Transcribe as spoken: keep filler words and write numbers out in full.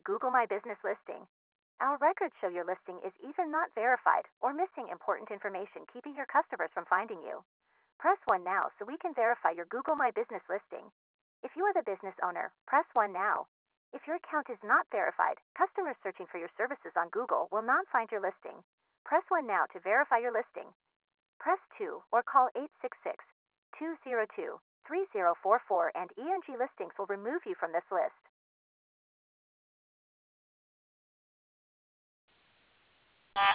Google My Business listing. Our records show your listing is either not verified or missing important information, keeping your customers from finding you. Press one now so we can verify your Google My Business listing. If you are the business owner, press one now. If your account is not verified, customers searching for your services on Google will not find your listing. Press one now to verify your listing. Press two or call eight six six, two zero two, three zero four four and E N G Listings will remove you from this list.